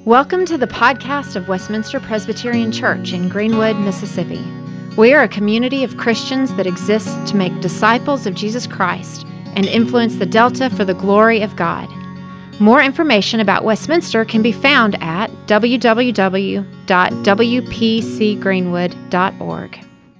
Welcome to the podcast of Westminster Presbyterian Church in Greenwood, Mississippi. We are a community of Christians that exists to make disciples of Jesus Christ and influence the Delta for the glory of God. More information about Westminster can be found at www.wpcgreenwood.org.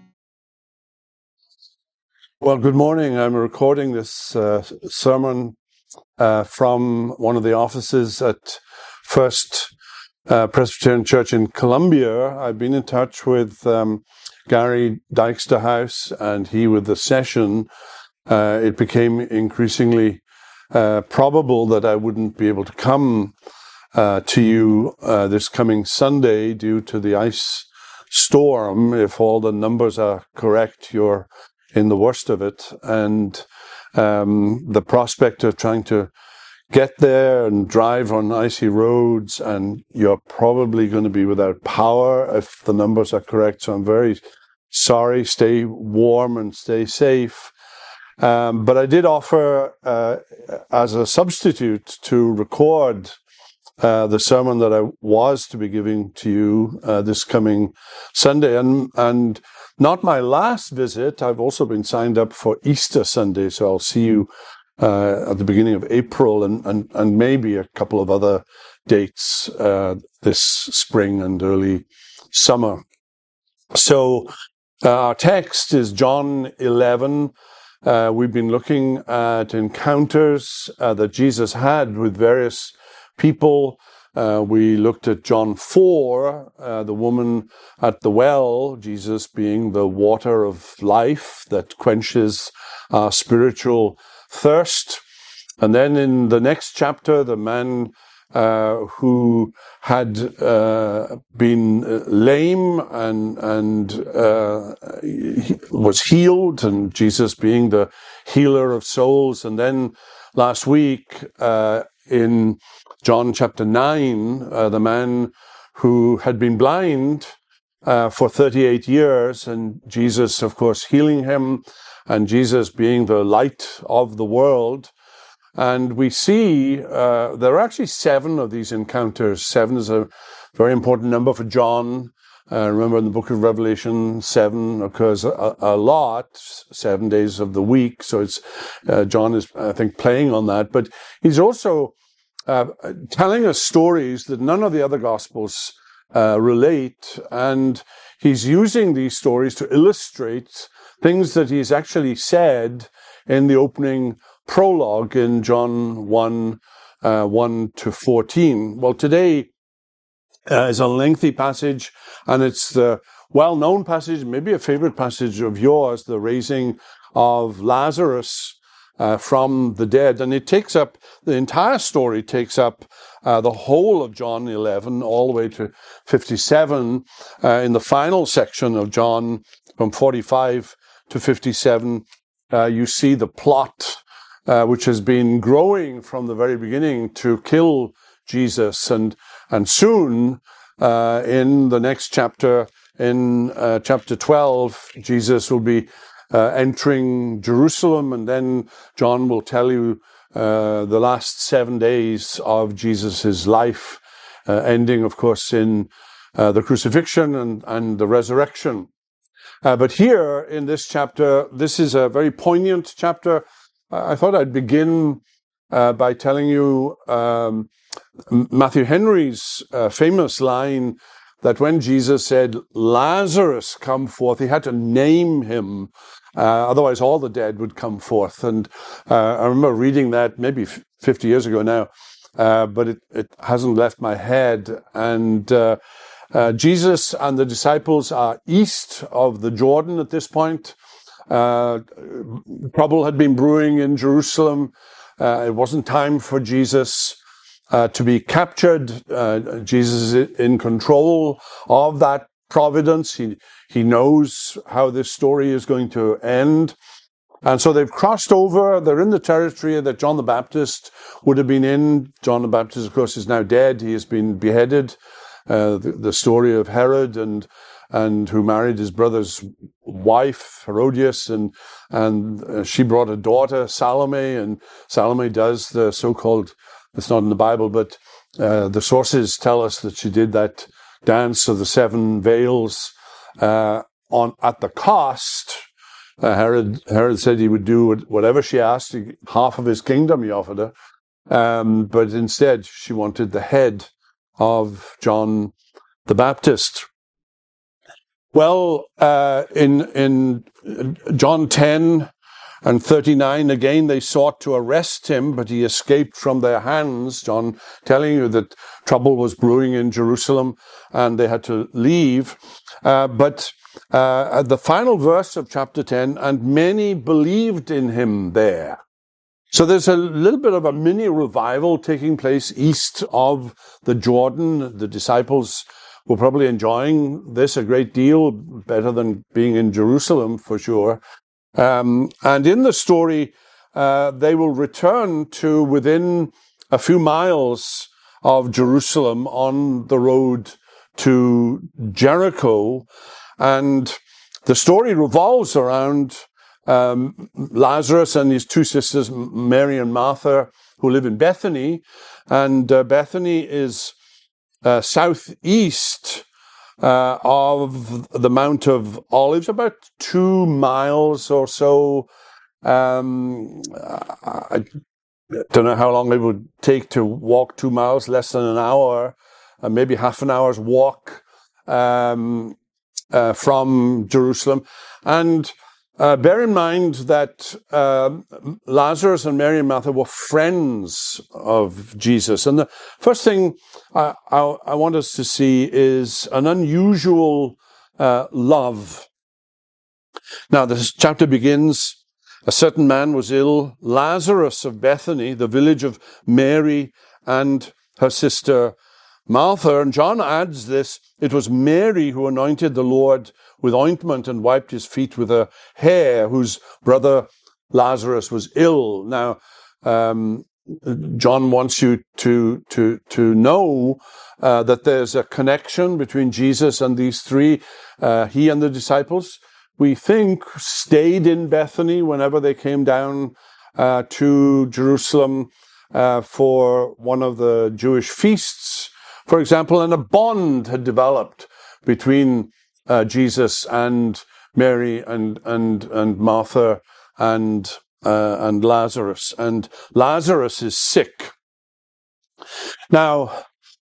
Well, good morning. I'm recording this sermon from one of the offices at First Presbyterian Church in Columbia. I've been in touch with Gary Dijksterhuis, and he with the session. It became increasingly probable that I wouldn't be able to come to you this coming Sunday due to the ice storm. If all the numbers are correct, you're in the worst of it, and the prospect of trying to get there and drive on icy roads, and you're probably going to be without power if the numbers are correct. So I'm very sorry. Stay warm and stay safe. But I did offer as a substitute to record the sermon that I was to be giving to you this coming Sunday, and not my last visit. I've also been signed up for Easter Sunday, so I'll see you at the beginning of April, and maybe a couple of other dates this spring and early summer. So our text is John 11. We've been looking at encounters that Jesus had with various people. We looked at John 4, the woman at the well, Jesus being the water of life that quenches our spiritual thirst. And then in the next chapter, the man who had been lame and was healed, and Jesus being the healer of souls. And then last week in John chapter 9, the man who had been blind for 38 years, and Jesus, of course, healing him, and Jesus being the light of the world. And we see there are actually 7 of these encounters. 7 is a very important number for John. Remember, in the book of Revelation, 7 occurs a lot, 7 days of the week. So it's John is, I think, playing on that. But he's also telling us stories that none of the other Gospels relate, and he's using these stories to illustrate things that he's actually said in the opening prologue in John 1, 1 to 14. Well, today is a lengthy passage, and it's the well-known passage, maybe a favorite passage of yours, the raising of Lazarus from the dead. And it takes up, the entire story takes up the whole of John 11 all the way to 57. In the final section of John, from 45 to 57, you see the plot which has been growing from the very beginning to kill Jesus. And soon, in the next chapter, in chapter 12, Jesus will be entering Jerusalem, and then John will tell you the last 7 days of Jesus' life, ending, of course, in the crucifixion and the resurrection. But here in this chapter, this is a very poignant chapter. I thought I'd begin by telling you Matthew Henry's famous line that when Jesus said, "Lazarus, come forth," he had to name him. Otherwise, all the dead would come forth. And I remember reading that maybe 50 years ago now, but it hasn't left my head. And Jesus and the disciples are east of the Jordan at this point. Trouble had been brewing in Jerusalem. It wasn't time for Jesus to be captured. Jesus is in control of that providence. He knows how this story is going to end. And so they've crossed over. They're in the territory that John the Baptist would have been in. John the Baptist, of course, is now dead. He has been beheaded. The story of Herod and who married his brother's wife, Herodias, and she brought a daughter, Salome, and Salome does the so-called, it's not in the Bible, but The sources tell us that she did that dance of the 7 veils at the cost. Herod said he would do whatever she asked. Half of his kingdom he offered her. But instead, she wanted the head of John the Baptist. Well, in John 10 and 39, again, they sought to arrest him, but he escaped from their hands. John telling you that trouble was brewing in Jerusalem and they had to leave. But at the final verse of chapter 10, and many believed in him there. So there's a little bit of a mini revival taking place east of the Jordan. The disciples were probably enjoying this a great deal, better than being in Jerusalem for sure. And in the story, they will return to within a few miles of Jerusalem on the road to Jericho. And the story revolves around Lazarus and his 2 sisters, Mary and Martha, who live in Bethany. And Bethany is southeast of the Mount of Olives, about 2 miles or so. I don't know how long it would take to walk 2 miles, less than an hour, maybe half an hour's walk from Jerusalem. And bear in mind that Lazarus and Mary and Martha were friends of Jesus. And the first thing I want us to see is an unusual love. Now, this chapter begins, a certain man was ill, Lazarus of Bethany, the village of Mary and her sister Martha. And John adds this, it was Mary who anointed the Lord with ointment and wiped his feet with her hair, whose brother Lazarus was ill. Now, John wants you to know that there's a connection between Jesus and these 3. He and the disciples, we think, stayed in Bethany whenever they came down to Jerusalem for one of the Jewish feasts, for example, and a bond had developed between Jesus and Mary and Martha and Lazarus. And Lazarus is sick. Now,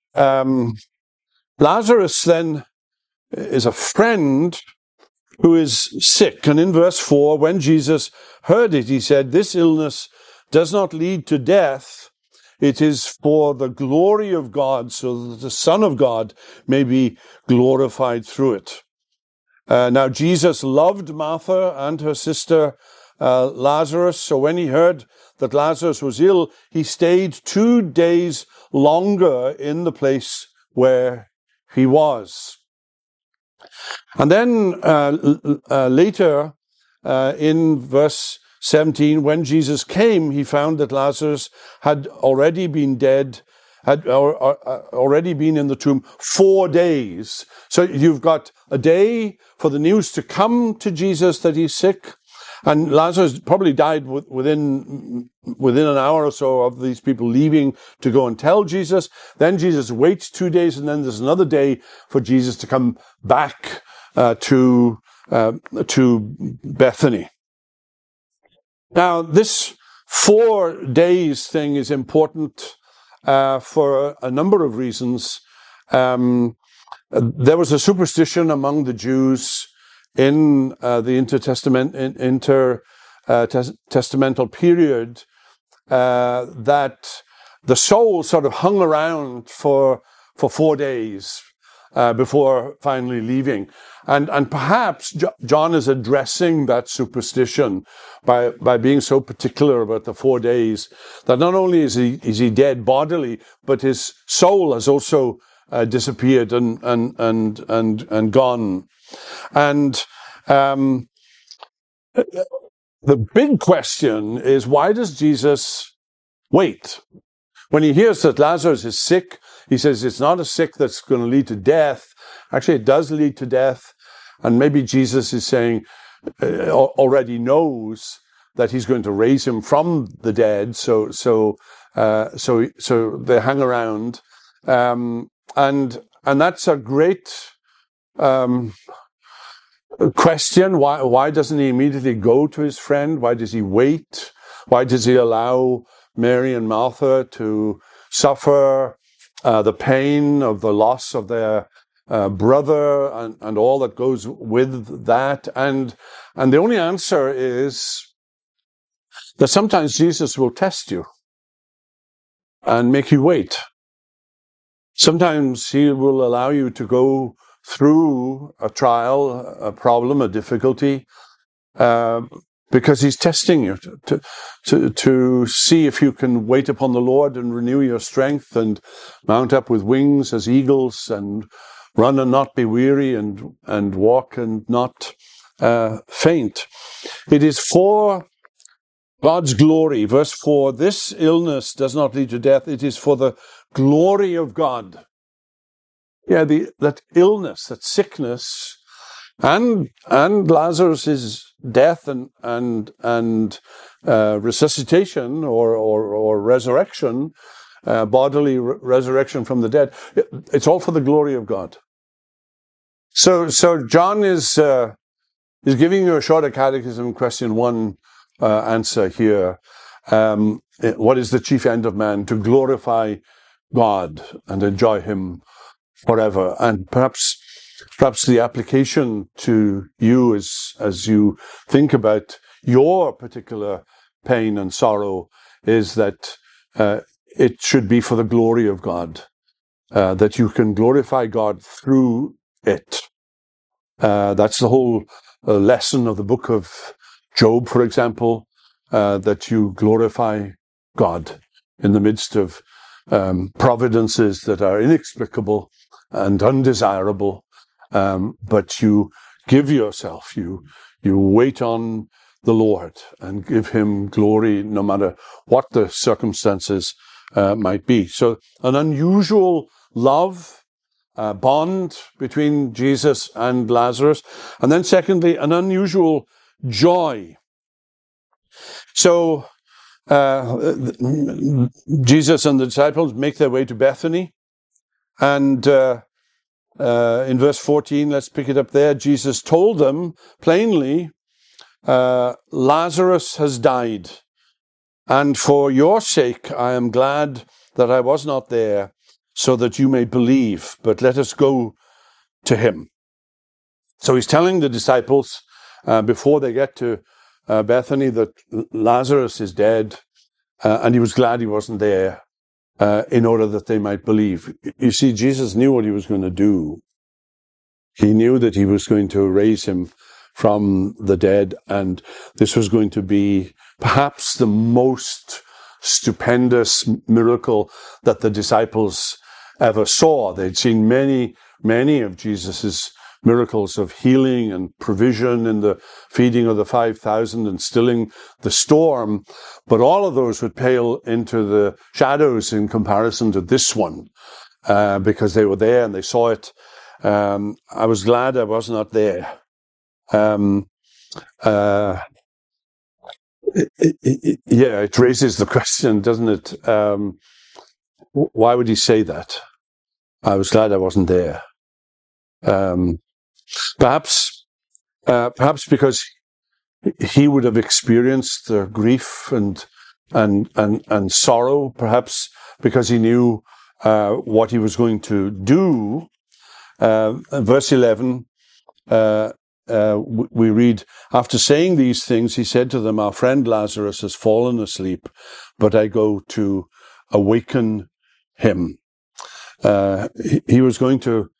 Lazarus then is a friend who is sick. And in verse 4, when Jesus heard it, he said, this illness does not lead to death. It is for the glory of God, so that the Son of God may be glorified through it. Now, Jesus loved Martha and her sister Lazarus. So when he heard that Lazarus was ill, he stayed 2 days longer in the place where he was. And then later in verse 17, when Jesus came, he found that Lazarus had already been dead, had already been in the tomb 4 days. So you've got a day for the news to come to Jesus that he's sick. And Lazarus probably died within an hour or so of these people leaving to go and tell Jesus. Then Jesus waits 2 days, and then there's another day for Jesus to come back to Bethany. Now, this 4 days thing is important for a number of reasons. There was a superstition among the Jews in the intertestamental period that the soul sort of hung around for 4 days before finally leaving. And perhaps John is addressing that superstition by being so particular about the 4 days, that not only is he dead bodily, but his soul has also disappeared and gone. And the big question is, why does Jesus wait? When he hears that Lazarus is sick, he says it's not a sick that's going to lead to death. Actually, it does lead to death. And maybe Jesus is saying, already knows that he's going to raise him from the dead. So So they hang around, and that's a great question. Why doesn't he immediately go to his friend? Why does he wait? Why does he allow Mary and Martha to suffer the pain of the loss of their brother and all that goes with that? And the only answer is that sometimes Jesus will test you and make you wait. Sometimes he will allow you to go through a trial, a problem, a difficulty, because he's testing you to see if you can wait upon the Lord and renew your strength and mount up with wings as eagles and run and not be weary and walk and not faint. It is for God's glory. Verse 4, this illness does not lead to death. It is for the glory of God. Yeah, that illness, that sickness, and Lazarus's death and resuscitation or resurrection, bodily resurrection from the dead. It's all for the glory of God. So John is giving you a shorter catechism question 1 answer here. What is the chief end of man? To glorify God and enjoy him forever. And perhaps the application to you as you think about your particular pain and sorrow is that it should be for the glory of God, that you can glorify God through it. That's the whole lesson of the book of Job, for example, that you glorify God in the midst of providences that are inexplicable and undesirable, but you give yourself, you wait on the Lord and give him glory no matter what the circumstances might be. So an unusual love, bond between Jesus and Lazarus. And then secondly, an unusual joy. So Jesus and the disciples make their way to Bethany. And in verse 14, let's pick it up there. Jesus told them plainly, Lazarus has died. And for your sake, I am glad that I was not there, so that you may believe. But let us go to him. So he's telling the disciples before they get to Bethany that Lazarus is dead, and he was glad he wasn't there in order that they might believe. You see, Jesus knew what he was going to do. He knew that he was going to raise him from the dead, and this was going to be perhaps the most stupendous miracle that the disciples ever saw. They'd seen many of Jesus's miracles of healing and provision in the feeding of the 5,000 and stilling the storm, but all of those would pale into the shadows in comparison to this one, because they were there and they saw it. I was glad I was not there. It raises the question, doesn't it? Why would he say that? I was glad I wasn't there. Perhaps because he would have experienced the grief and sorrow. Perhaps because he knew what he was going to do. Verse 11, we read, after saying these things, he said to them, our friend Lazarus has fallen asleep, but I go to awaken him. He was going to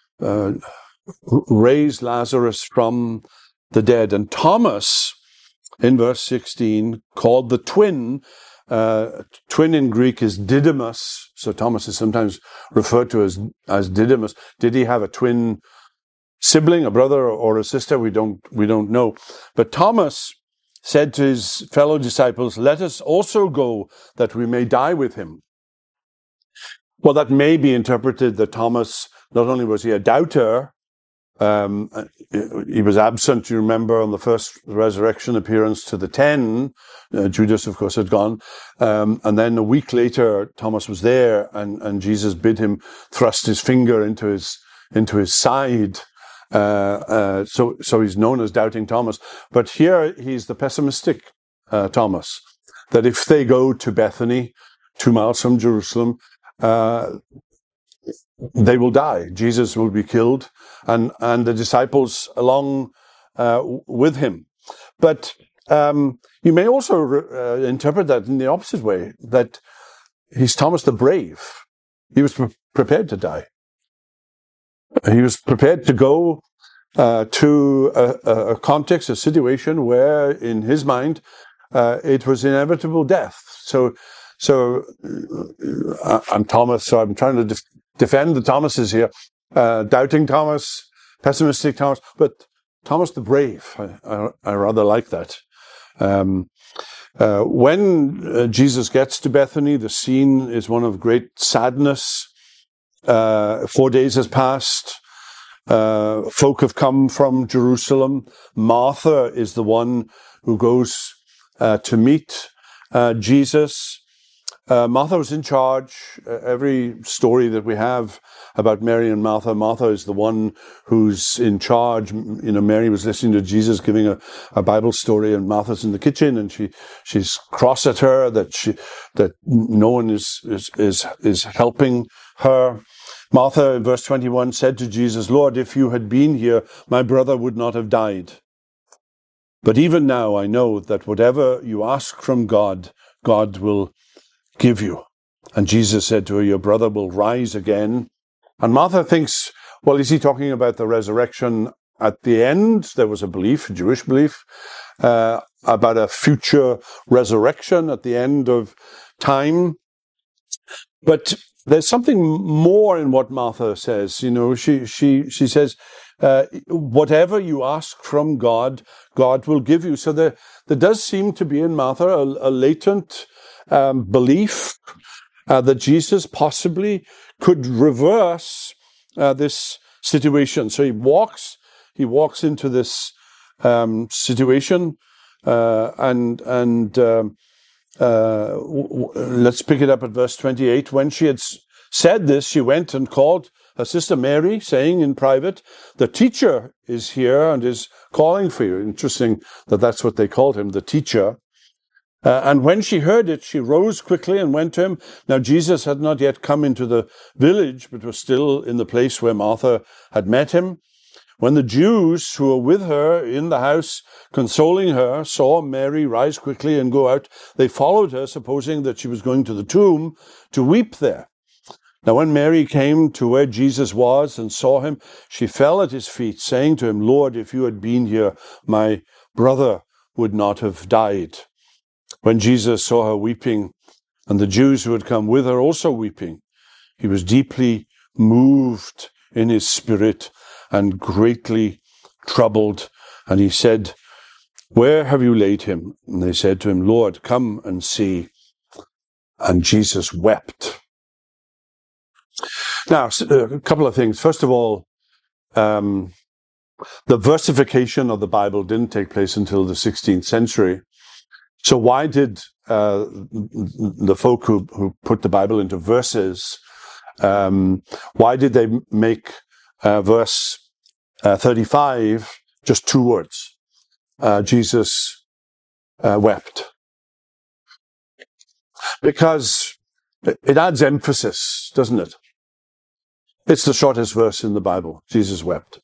raise Lazarus from the dead. And Thomas, in verse 16, called the twin. Twin in Greek is Didymus. So Thomas is sometimes referred to as Didymus. Did he have a twin sibling, a brother or a sister? We don't know. But Thomas said to his fellow disciples, let us also go that we may die with him. Well, that may be interpreted that Thomas, not only was he a doubter, He was absent, you remember, on the first resurrection appearance to the 10. Judas, of course, had gone. And then a week later, Thomas was there, and Jesus bid him thrust his finger into his side. So he's known as Doubting Thomas. But here he's the pessimistic Thomas, that if they go to Bethany, 2 miles from Jerusalem, they will die. Jesus will be killed, and the disciples along with him. But you may also interpret that in the opposite way, that he's Thomas the Brave. He was prepared to die. He was prepared to go to a context, a situation where, in his mind, it was inevitable death. So I'm Thomas, so I'm trying to defend the Thomases here. Doubting Thomas, pessimistic Thomas, but Thomas the Brave. I rather like that. When Jesus gets to Bethany, the scene is one of great sadness. 4 days has passed. Folk have come from Jerusalem. Martha is the one who goes to meet Jesus. Martha was in charge. Every story that we have about Mary and Martha, Martha is the one who's in charge. Mary was listening to Jesus giving a Bible story, and Martha's in the kitchen, and she's cross at her that no one is helping her. Martha, in verse 21, said to Jesus, "Lord, if you had been here, my brother would not have died. But even now I know that whatever you ask from God, God will give you." And Jesus said to her, "Your brother will rise again." And Martha thinks, well, is he talking about the resurrection at the end? There was a belief, a Jewish belief, about a future resurrection at the end of time. But there's something more in what Martha says. She says, whatever you ask from God, God will give you. So there does seem to be in Martha a latent belief that Jesus possibly could reverse this situation. So he walks into this situation, let's pick it up at verse 28. When she had said this, she went and called her sister Mary, saying in private, "The teacher is here and is calling for you." Interesting that that's what they called him, the teacher. And when she heard it, she rose quickly and went to him. Now Jesus had not yet come into the village, but was still in the place where Martha had met him. When the Jews who were with her in the house, consoling her, saw Mary rise quickly and go out, they followed her, supposing that she was going to the tomb to weep there. Now when Mary came to where Jesus was and saw him, she fell at his feet, saying to him, "Lord, if you had been here, my brother would not have died." When Jesus saw her weeping, and the Jews who had come with her also weeping, he was deeply moved in his spirit and greatly troubled. And he said, "Where have you laid him?" And they said to him, "Lord, come and see." And Jesus wept. Now, a couple of things. First of all, the versification of the Bible didn't take place until the 16th century. So why did the folk who put the Bible into verses, why did they make verse 35 just 2 words? Jesus wept. Because it adds emphasis, doesn't it? It's the shortest verse in the Bible. Jesus wept.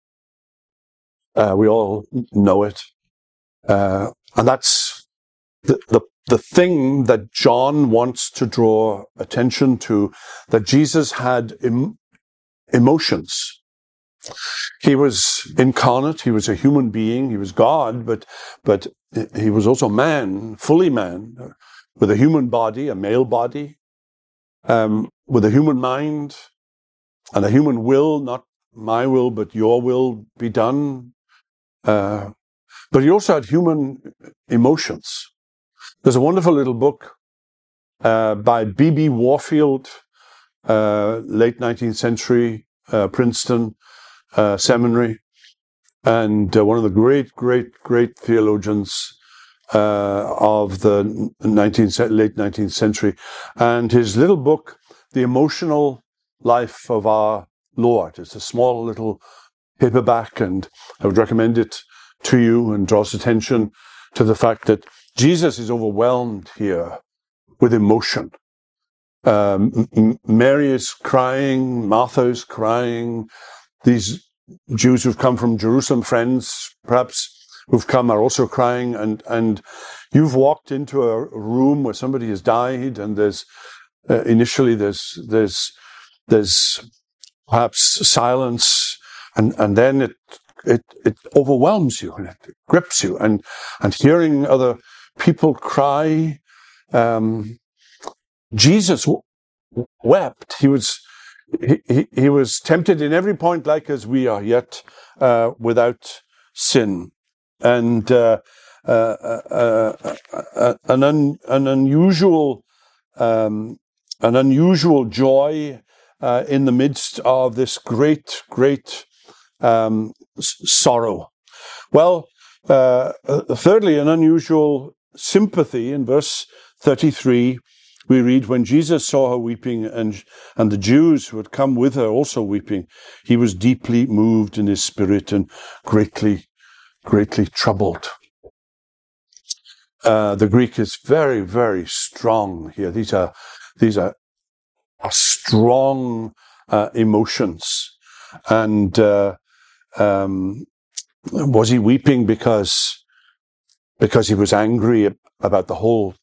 We all know it. And that's the thing that John wants to draw attention to, that Jesus had emotions. He was incarnate. He was a human being. He was God, but he was also man, fully man, with a human body, a male body, with a human mind and a human will, not my will, but your will be done. But he also had human emotions. There's a wonderful little book by B.B. Warfield, late 19th century, Princeton seminary, and one of the great theologians of the late 19th century. And his little book, The Emotional Life of Our Lord. It's a small little paperback, and I would recommend it to you, and draws attention to the fact that Jesus is overwhelmed here with emotion. Mary is crying, Martha is crying. These Jews who've come from Jerusalem, friends perhaps who've come, are also crying. And you've walked into a room where somebody has died, and there's initially there's perhaps silence, and then it overwhelms you, and it grips you, and hearing other people cry. Jesus wept. He was tempted in every point like as we are, yet without sin. And an unusual joy in the midst of this great sorrow. Well, thirdly, an unusual sympathy. In verse 33, we read, when Jesus saw her weeping, and the Jews who had come with her also weeping, he was deeply moved in his spirit and greatly troubled. The Greek is very strong here. These are strong emotions. And was he weeping because he was angry about the whole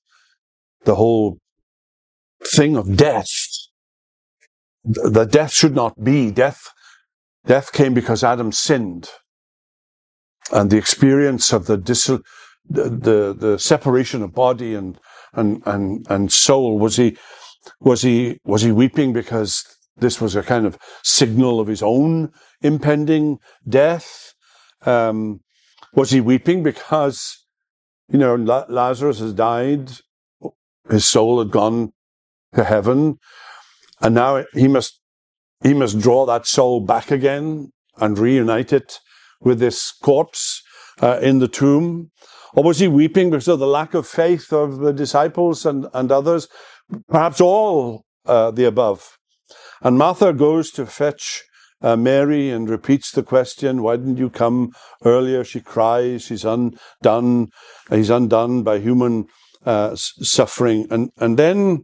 thing of death? The death should not be. Death came because Adam sinned, and the experience of the separation of body and soul. Was he weeping because this was a kind of signal of his own impending death? Was he weeping because, Lazarus has died, his soul had gone to heaven, and now he must draw that soul back again and reunite it with this corpse in the tomb? Or was he weeping because of the lack of faith of the disciples and others? Perhaps all the above. And Martha goes to fetch Mary and repeats the question, why didn't you come earlier? She cries, he's undone by human suffering. And then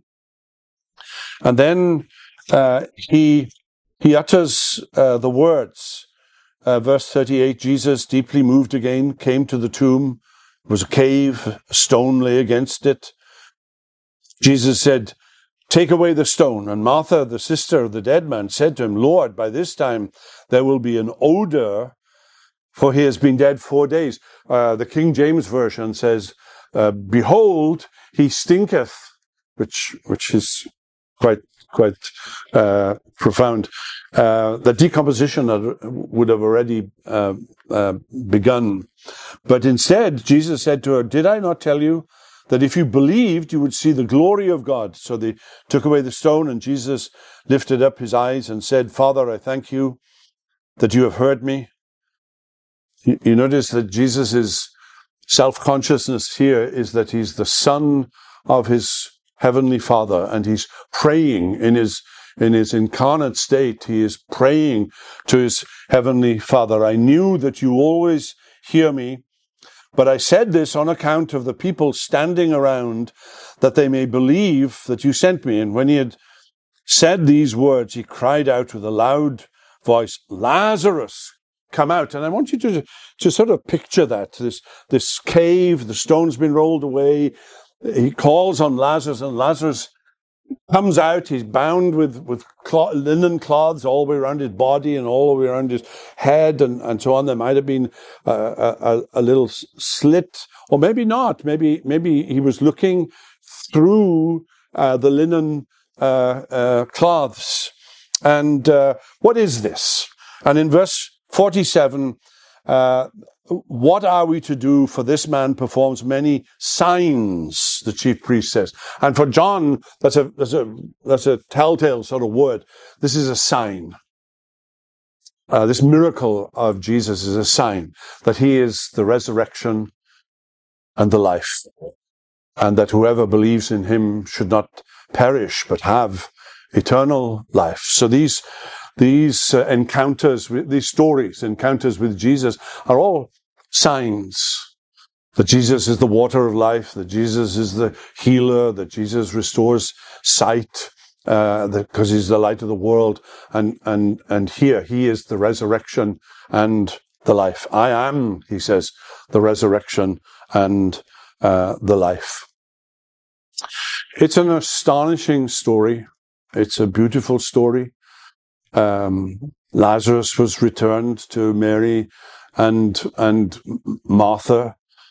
he utters the words. Verse 38, Jesus, deeply moved again, came to the tomb. It was a cave, a stone lay against it. Jesus said, take away the stone. And Martha, the sister of the dead man, said to him, Lord, by this time there will be an odor, for he has been dead 4 days. The King James Version says, behold, he stinketh, which is quite profound. The decomposition would have already begun. But instead, Jesus said to her, did I not tell you that if you believed, you would see the glory of God? So they took away the stone, and Jesus lifted up his eyes and said, Father, I thank you that you have heard me. You notice that Jesus' self-consciousness here is that he's the Son of his Heavenly Father, and he's praying in his incarnate state. He is praying to his Heavenly Father. I knew that you always hear me, but I said this on account of the people standing around, that they may believe that you sent me. And when he had said these words, he cried out with a loud voice, Lazarus, come out. And I want you to sort of picture that, this cave, the stone's been rolled away. He calls on Lazarus, and Lazarus comes out. He's bound with linen cloths all the way around his body and all the way around his head and so on. There might have been a little slit, or maybe not. Maybe he was looking through the linen cloths. And what is this? And in verse 47, what are we to do? For this man performs many signs, the chief priest says. And for John, that's a telltale sort of word. This is a sign. This miracle of Jesus is a sign that he is the resurrection and the life, and that whoever believes in him should not perish but have eternal life. So these encounters, these stories, encounters with Jesus, are all signs that Jesus is the water of life, that Jesus is the healer, that Jesus restores sight, because he's the light of the world, and here he is the resurrection and the life. I am, he says, the resurrection and the life. It's an astonishing story. It's a beautiful story. Lazarus was returned to Mary and Martha.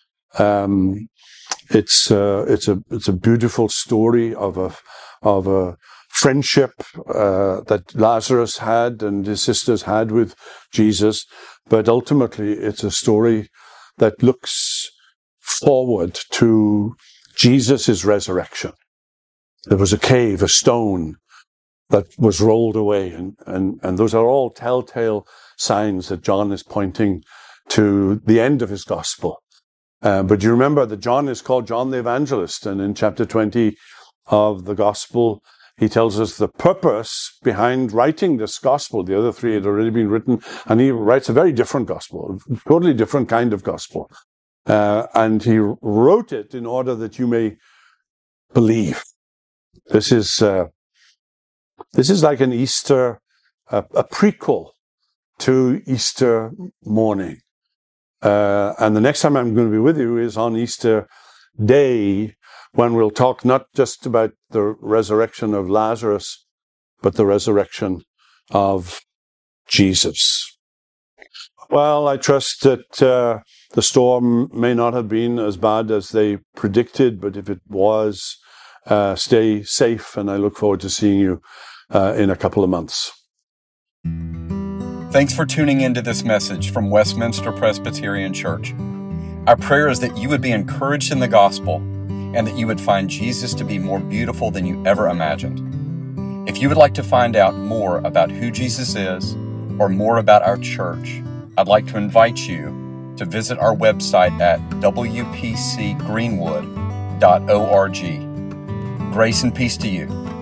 It's a beautiful story of a friendship that Lazarus had and his sisters had with Jesus, but ultimately it's a story that looks forward to Jesus' resurrection. There was a cave, a stone that was rolled away, and those are all telltale signs that John is pointing to the end of his gospel. But you remember that John is called John the Evangelist, and in chapter 20 of the gospel, he tells us the purpose behind writing this gospel. The other three had already been written, and he writes a very different gospel, a totally different kind of gospel. And he wrote it in order that you may believe. This is like an Easter, a prequel to Easter morning. And the next time I'm going to be with you is on Easter Day, when we'll talk not just about the resurrection of Lazarus, but the resurrection of Jesus. Well, I trust that the storm may not have been as bad as they predicted, but if it was, stay safe, and I look forward to seeing you in a couple of months. Thanks for tuning into this message from Westminster Presbyterian Church. Our prayer is that you would be encouraged in the gospel and that you would find Jesus to be more beautiful than you ever imagined. If you would like to find out more about who Jesus is or more about our church, I'd like to invite you to visit our website at wpcgreenwood.org. Grace and peace to you.